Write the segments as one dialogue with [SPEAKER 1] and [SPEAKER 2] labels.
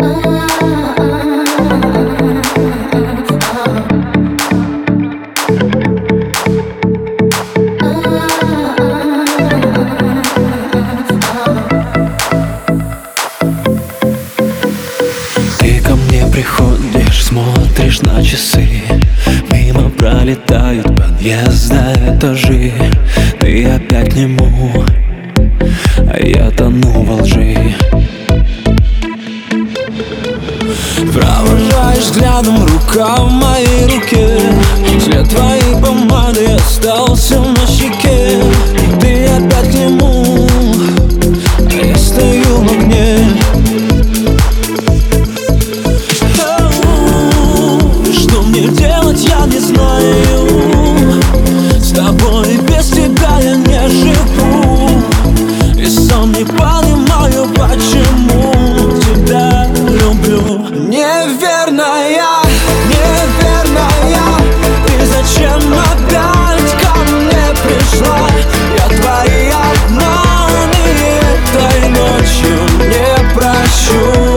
[SPEAKER 1] Ты ко мне приходишь, смотришь на часы, мимо пролетают подъезда, этажи. Ты опять к нему, а я тону во лжи. Провожаешь взглядом, рука в моей руке, след твоей помады остался на щеке. Ты опять к нему, а я стою в огне. Что мне делать, я не знаю. С тобой без тебя я не живу, и сам не понимаю, почему тебя люблю. Неверная, неверная, ты зачем опять ко мне пришла? Я твои обманы этой ночью не прощу.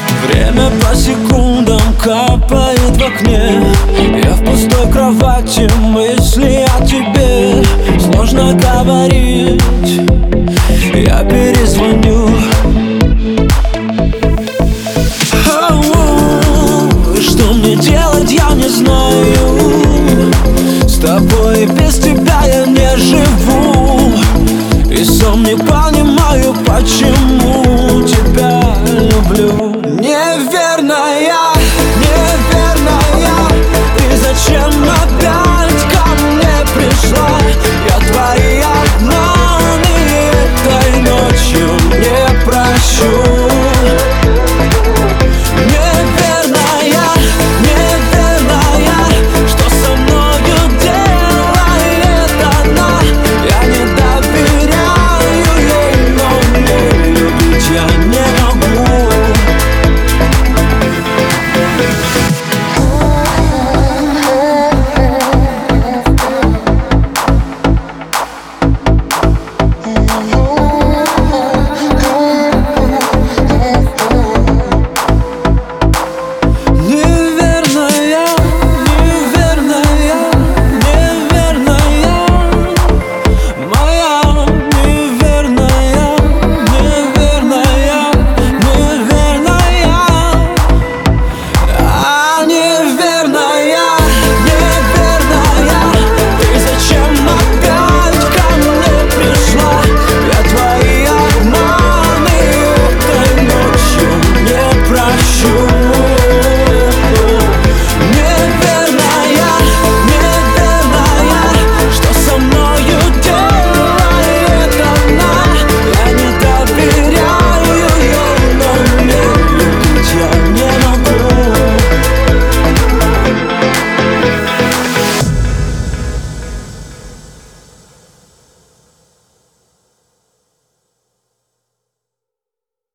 [SPEAKER 1] По секундам капает в окне, я в пустой кровати